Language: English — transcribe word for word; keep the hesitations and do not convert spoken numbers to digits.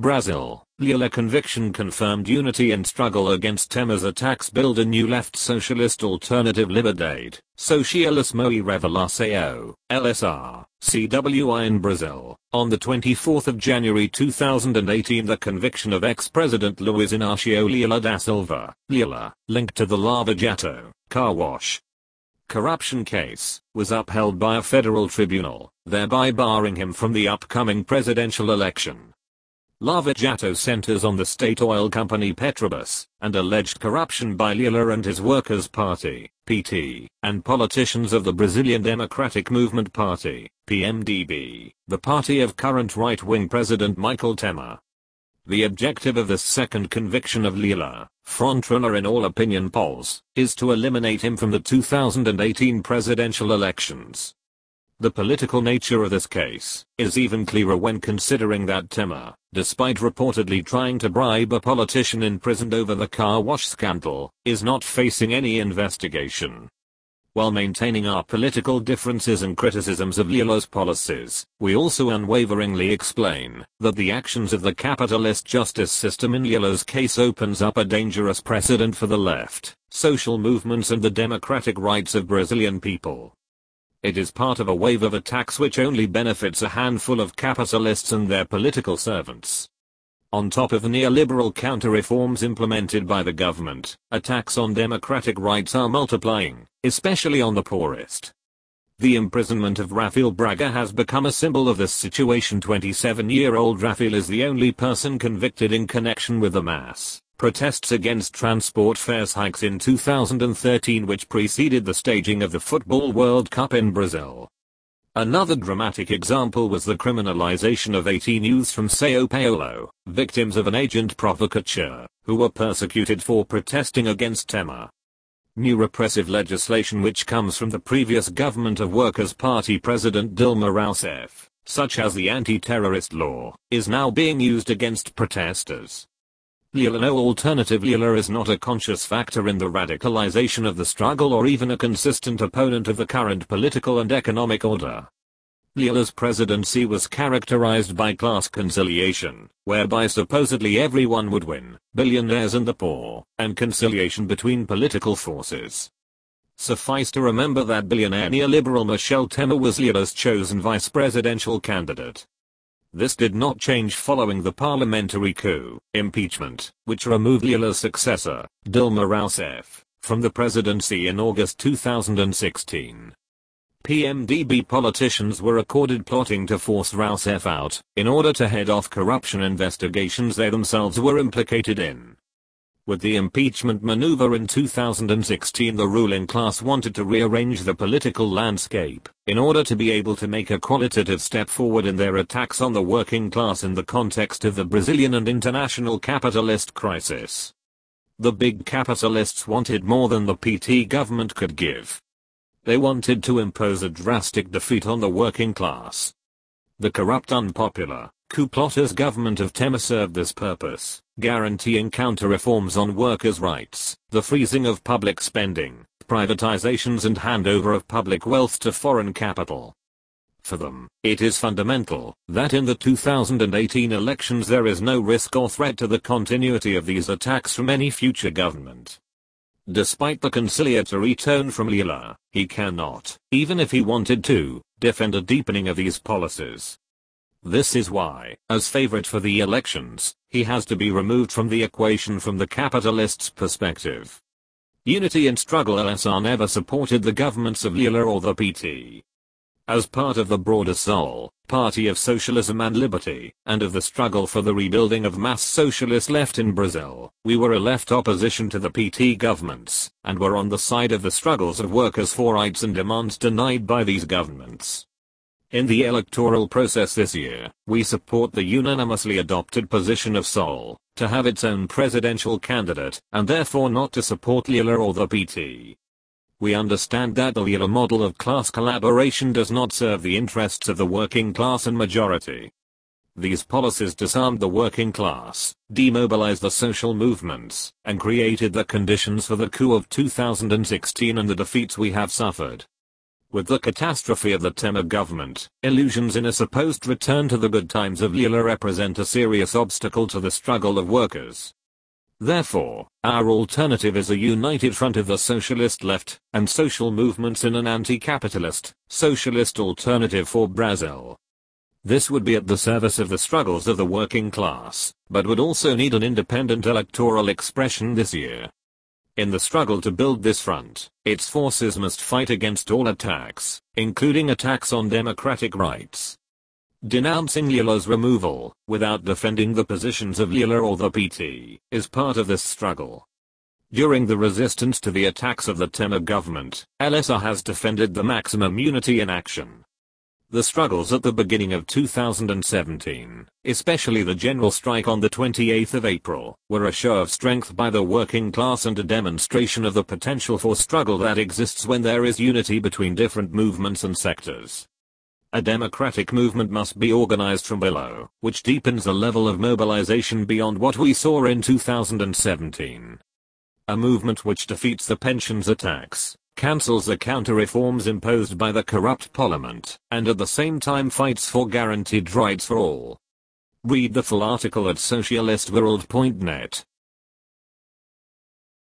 Brazil, Lula conviction confirmed unity and struggle against Temer's attacks build a new left socialist alternative Liberdade, Socialismo e Revelação, L S R, C W I in Brazil. On the twenty-fourth of January two thousand eighteen, the conviction of ex-President Luiz Inácio Lula da Silva, Lula, linked to the Lava Jato, car wash, corruption case, was upheld by a federal tribunal, thereby barring him from the upcoming presidential election. Lava Jato centers on the state oil company Petrobras, and alleged corruption by Lula and his Workers' Party, P T, and politicians of the Brazilian Democratic Movement Party, P M D B, the party of current right-wing President Michel Temer. The objective of this second conviction of Lula, frontrunner in all opinion polls, is to eliminate him from the two thousand eighteen presidential elections. The political nature of this case is even clearer when considering that Temer, despite reportedly trying to bribe a politician imprisoned over the car wash scandal, is not facing any investigation. While maintaining our political differences and criticisms of Lula's policies, we also unwaveringly explain that the actions of the capitalist justice system in Lula's case opens up a dangerous precedent for the left, social movements and the democratic rights of Brazilian people. It is part of a wave of attacks which only benefits a handful of capitalists and their political servants. On top of the neoliberal counter-reforms implemented by the government, attacks on democratic rights are multiplying, especially on the poorest. The imprisonment of Rafael Braga has become a symbol of this situation. twenty-seven-year-old Rafael is the only person convicted in connection with the mass protests against transport fares hikes in two thousand thirteen, which preceded the staging of the Football World Cup in Brazil. Another dramatic example was the criminalization of eighteen youths from Sao Paulo, victims of an agent provocateur, who were persecuted for protesting against Temer. New repressive legislation which comes from the previous government of Workers' Party President Dilma Rousseff, such as the anti-terrorist law, is now being used against protesters. Lula no alternative. Lula is not a conscious factor in the radicalization of the struggle or even a consistent opponent of the current political and economic order. Lula's presidency was characterized by class conciliation, whereby supposedly everyone would win, billionaires and the poor, and conciliation between political forces. Suffice to remember that billionaire neoliberal Michel Temer was Lula's chosen vice presidential candidate. This did not change following the parliamentary coup, impeachment, which removed Lula's successor, Dilma Rousseff, from the presidency in August two thousand sixteen. P M D B politicians were accorded plotting to force Rousseff out, in order to head off corruption investigations they themselves were implicated in. With the impeachment maneuver in two thousand sixteen, the ruling class wanted to rearrange the political landscape, in order to be able to make a qualitative step forward in their attacks on the working class in the context of the Brazilian and international capitalist crisis. The big capitalists wanted more than the P T government could give. They wanted to impose a drastic defeat on the working class. The corrupt, unpopular, coup plotters government of Temer served this purpose, guaranteeing counter-reforms on workers' rights, the freezing of public spending, privatizations and handover of public wealth to foreign capital. For them, it is fundamental that in the two thousand eighteen elections there is no risk or threat to the continuity of these attacks from any future government. Despite the conciliatory tone from Lula, he cannot, even if he wanted to, defend a deepening of these policies. This is why, as favorite for the elections, he has to be removed from the equation from the capitalists' perspective. Unity and Struggle L S R never supported the governments of Lula or the P T. As part of the broader S O L, Party of Socialism and Liberty, and of the struggle for the rebuilding of mass socialist left in Brazil, we were a left opposition to the P T governments, and were on the side of the struggles of workers for rights and demands denied by these governments. In the electoral process this year, we support the unanimously adopted position of S O L, to have its own presidential candidate, and therefore not to support Lula or the P T. We understand that the Lula model of class collaboration does not serve the interests of the working class and majority. These policies disarmed the working class, demobilized the social movements, and created the conditions for the coup of two thousand sixteen and the defeats we have suffered. With the catastrophe of the Temer government, illusions in a supposed return to the good times of Lula represent a serious obstacle to the struggle of workers. Therefore, our alternative is a united front of the socialist left and social movements in an anti-capitalist, socialist alternative for Brazil. This would be at the service of the struggles of the working class, but would also need an independent electoral expression this year. In the struggle to build this front, its forces must fight against all attacks, including attacks on democratic rights. Denouncing Lula's removal, without defending the positions of Lula or the P T, is part of this struggle. During the resistance to the attacks of the Temer government, L S R has defended the maximum unity in action. The struggles at the beginning of two thousand seventeen, especially the general strike on the twenty-eighth of April, were a show of strength by the working class and a demonstration of the potential for struggle that exists when there is unity between different movements and sectors. A democratic movement must be organized from below, which deepens the level of mobilization beyond what we saw in two thousand seventeen. A movement which defeats the pensions attacks, cancels the counter-reforms imposed by the corrupt parliament, and at the same time fights for guaranteed rights for all. Read the full article at socialist world dot net.